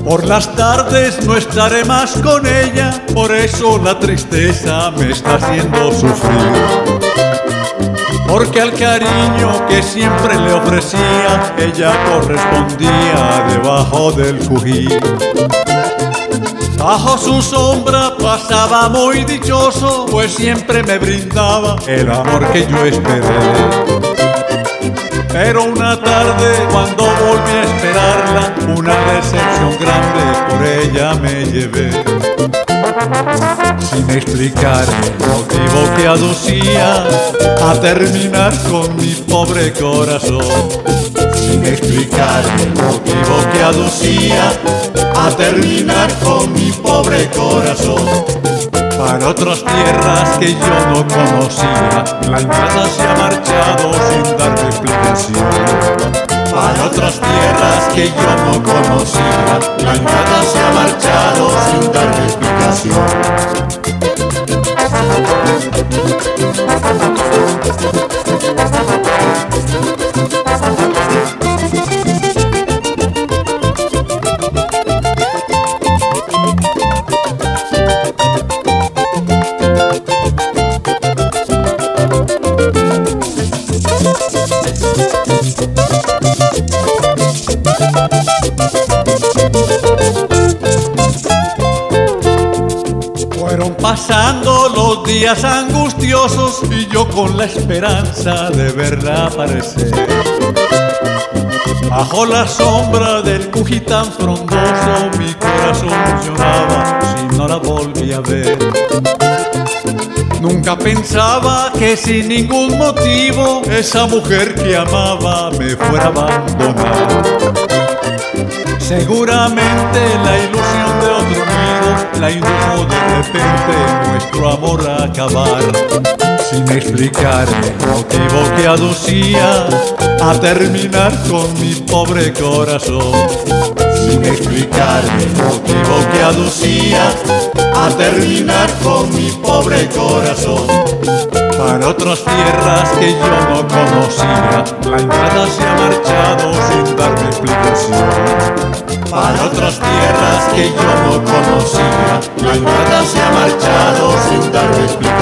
Por las tardes no estaré más con ella, por eso la tristeza me está haciendo sufrir. Porque al cariño que siempre le ofrecía, ella correspondía debajo del cují. Bajo su sombra pasaba muy dichoso, pues siempre me brindaba el amor que yo esperé. Pero una tarde cuando volví a esperarla, una decepción grande por ella me llevé. Sin explicar el motivo que aducía a terminar con mi pobre corazón. Sin explicar el motivo que aducía a terminar con mi pobre corazón. Para otras tierras que yo no conocía, la ingrata se ha marchado sin darme explicación. Para otras tierras que yo no conocía, la ingrata se ha marchado sin darme explicación. Fueron pasando los días angustiosos y yo con la esperanza de verla aparecer. Bajo la sombra del cují tan frondoso, mi corazón lloraba si no la volví a ver. Nunca pensaba que sin ningún motivo esa mujer que amaba me fuera a abandonar. Seguramente la ilusión de otro nido la indujo de repente nuestro amor a acabar. Sin explicar el motivo que aducía a terminar con mi pobre corazón. Sin explicar el motivo que aducía a terminar con mi pobre corazón. Para otras tierras que yo no conocía, la ingrata se ha marchado sin darme explicación. Para otras tierras que yo no conocía, la ingrata se ha marchado sin darme explicación.